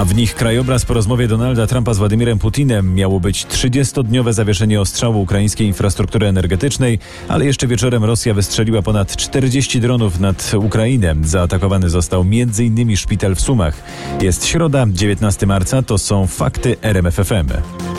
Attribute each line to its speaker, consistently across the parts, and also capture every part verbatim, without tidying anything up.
Speaker 1: A w nich krajobraz po rozmowie Donalda Trumpa z Władimirem Putinem. Miało być trzydziestodniowe zawieszenie ostrzału ukraińskiej infrastruktury energetycznej, ale jeszcze wieczorem Rosja wystrzeliła ponad czterdzieści dronów nad Ukrainę. Zaatakowany został między innymi szpital w Sumach. Jest środa, dziewiętnastego marca, to są fakty R M F F M.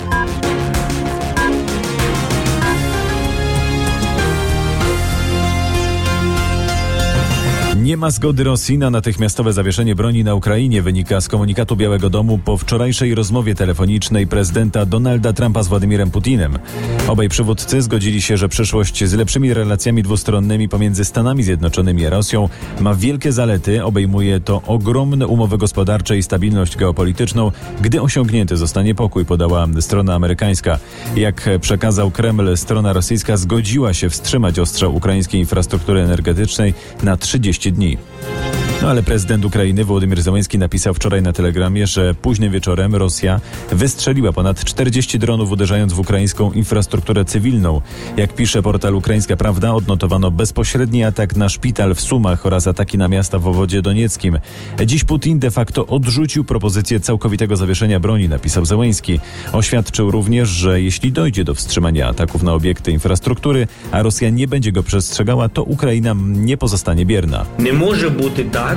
Speaker 1: Nie ma zgody Rosji na natychmiastowe zawieszenie broni na Ukrainie, wynika z komunikatu Białego Domu po wczorajszej rozmowie telefonicznej prezydenta Donalda Trumpa z Władimirem Putinem. Obaj przywódcy zgodzili się, że przyszłość z lepszymi relacjami dwustronnymi pomiędzy Stanami Zjednoczonymi a Rosją ma wielkie zalety. Obejmuje to ogromne umowy gospodarcze i stabilność geopolityczną, gdy osiągnięty zostanie pokój, podała strona amerykańska. Jak przekazał Kreml, strona rosyjska zgodziła się wstrzymać ostrzał ukraińskiej infrastruktury energetycznej na trzydzieści dni. No ale prezydent Ukrainy Wołodymyr Zełenski napisał wczoraj na Telegramie, że późnym wieczorem Rosja wystrzeliła ponad czterdzieści dronów, uderzając w ukraińską infrastrukturę cywilną. Jak pisze portal Ukraińska Prawda, odnotowano bezpośredni atak na szpital w Sumach oraz ataki na miasta w obwodzie donieckim. Dziś Putin de facto odrzucił propozycję całkowitego zawieszenia broni, napisał Zełenski. Oświadczył również, że jeśli dojdzie do wstrzymania ataków na obiekty infrastruktury, a Rosja nie będzie go przestrzegała, to Ukraina nie pozostanie bierna.
Speaker 2: Nie może być tak,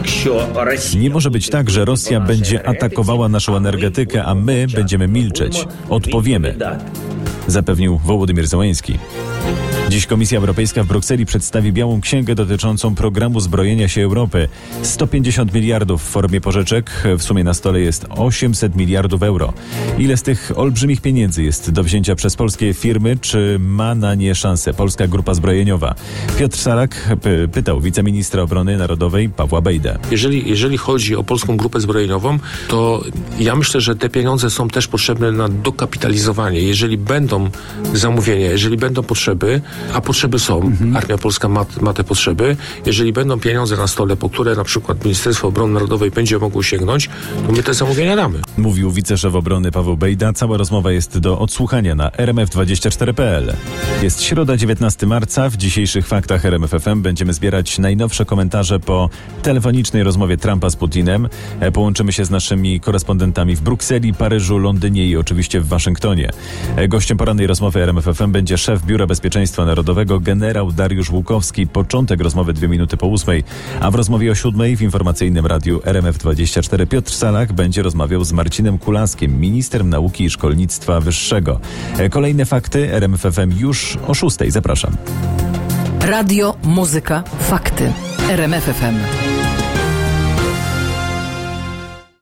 Speaker 1: Nie może być tak, że Rosja będzie atakowała naszą energetykę, a my będziemy milczeć. Odpowiemy, zapewnił Wołodymyr Zełenski. Dziś Komisja Europejska w Brukseli przedstawi białą księgę dotyczącą programu zbrojenia się Europy. sto pięćdziesiąt miliardów w formie pożyczek, w sumie na stole jest osiemset miliardów euro. Ile z tych olbrzymich pieniędzy jest do wzięcia przez polskie firmy, czy ma na nie szansę Polska Grupa Zbrojeniowa? Piotr Salak py- pytał wiceministra obrony narodowej Pawła Bejdę.
Speaker 3: Jeżeli, jeżeli chodzi o Polską Grupę Zbrojeniową, to ja myślę, że te pieniądze są też potrzebne na dokapitalizowanie. Jeżeli będą zamówienia, jeżeli będą potrzeby, a potrzeby są, mhm. Armia Polska ma, ma te potrzeby. Jeżeli będą pieniądze na stole, po które na przykład Ministerstwo Obrony Narodowej będzie mogło sięgnąć, to my te zamówienia damy.
Speaker 1: Mówił wiceszef obrony Paweł Bejda. Cała rozmowa jest do odsłuchania na r m f dwadzieścia cztery kropka p l. Jest środa, dziewiętnastego marca. W dzisiejszych faktach R M F F M będziemy zbierać najnowsze komentarze po telefonicznej rozmowie Trumpa z Putinem. Połączymy się z naszymi korespondentami w Brukseli, Paryżu, Londynie i oczywiście w Waszyngtonie. Gościem porannej rozmowy R M F F M będzie szef Biura Bezpieczeństwa Narodowego generał Dariusz Łukowski. Początek rozmowy dwie minuty po ósmej, a w rozmowie o siódmej w informacyjnym radiu R M F dwadzieścia cztery Piotr Salak będzie rozmawiał z Marcinem Kulaskiem, ministrem nauki i szkolnictwa wyższego. Kolejne fakty R M F F M już o szóstej. Zapraszam.
Speaker 4: Radio, muzyka, fakty. R M F F M.